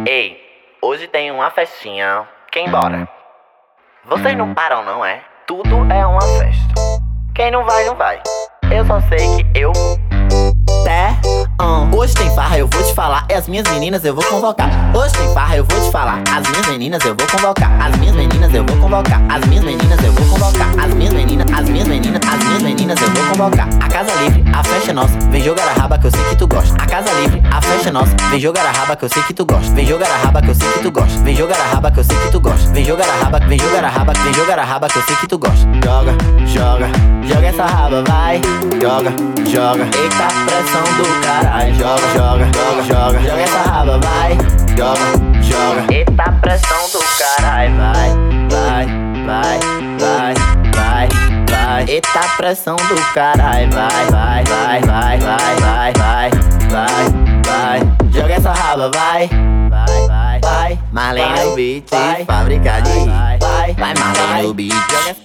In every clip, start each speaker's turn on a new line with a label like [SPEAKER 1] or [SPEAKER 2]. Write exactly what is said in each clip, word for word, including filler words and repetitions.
[SPEAKER 1] Ei, hoje tem uma festinha. Quem bora? Vocês não param, não é? Tudo é uma festa. Quem não vai, não vai. Eu só sei que eu vou.
[SPEAKER 2] Té, hum. Hoje tem farra, eu vou te falar. E as minhas meninas eu vou convocar. Hoje tem farra, eu vou te falar. As minhas meninas eu vou convocar. As minhas meninas eu vou convocar. As minhas meninas eu vou convocar. As minhas meninas, as minhas meninas, as minhas meninas eu vou convocar. A casa livre, a festa é nossa. Vem jogar a raba que eu sei que tu gosta. A casa livre, a festa é nossa. Vem jogar a raba que eu sei que tu gosta. Vem jogar a raba que eu sei que tu gosta. Vem jogar a raba que eu sei que tu gosta. Vem jogar a raba, vem jogar a raba, vem jogar a raba que eu sei que tu gosta. Joga, joga, joga essa raba, vai. Joga, joga. Eita pressão do caralho. Joga, joga, joga, joga. Joga essa raba, vai. Joga, joga.
[SPEAKER 1] Eita pressão do caralho.
[SPEAKER 2] Vai, vai, vai, vai, vai, vai. Eita pressão do caralho. Vai, vai, vai, vai, vai, vai, vai, vai, vai. Joga essa raba, vai. Vai, vai, vai. Marlene no beat, fábrica de vai, vai, vai, Marlene no beat. Joga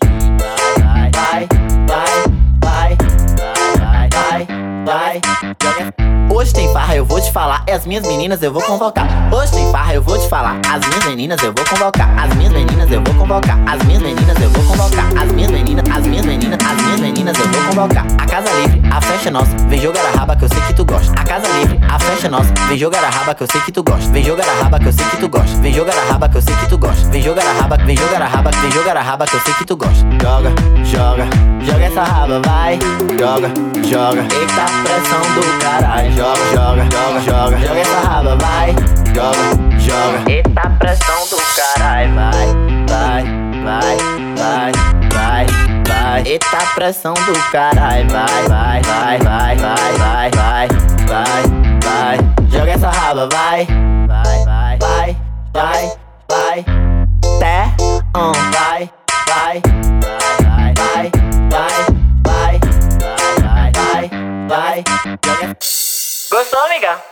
[SPEAKER 2] vai, vai, vai, vai, vai, vai, vai, joga. Hoje tem farra, eu vou te falar. E as minhas meninas eu vou convocar. Hoje tem farra, eu vou te falar. As minhas meninas eu vou convocar. As minhas meninas eu vou convocar. As minhas meninas eu vou convocar. As minhas meninas, as minhas meninas, as minhas meninas eu vou convocar. A casa livre, a festa é nossa. Vem jogar a raba que eu sei que tu gosta. A casa livre, a festa é nossa. Vem jogar a raba que eu sei que tu gosta. Vem jogar a raba que eu sei que tu gosta. Vem jogar a raba que eu sei que tu gosta. Vem jogar a raba, vem jogar a raba, vem jogar a raba que eu sei que tu gosta. Joga, joga, joga essa raba, vai. Joga, joga. Eita pressão do caralho. Joga, joga, joga, joga. Joga essa raba, vai. Joga, joga.
[SPEAKER 1] Eita pressão do caralho.
[SPEAKER 2] Vai, vai, vai, vai, vai, vai. Eita pressão do caralho. Vai, vai, vai, vai, vai, vai, vai, vai, vai. Joga essa raba, vai. Vai, vai, vai, vai, vai. Té, um, vai, vai, vai, vai, vai, vai, vai, vai, vai, vai. Joga.
[SPEAKER 1] Gostou, amiga?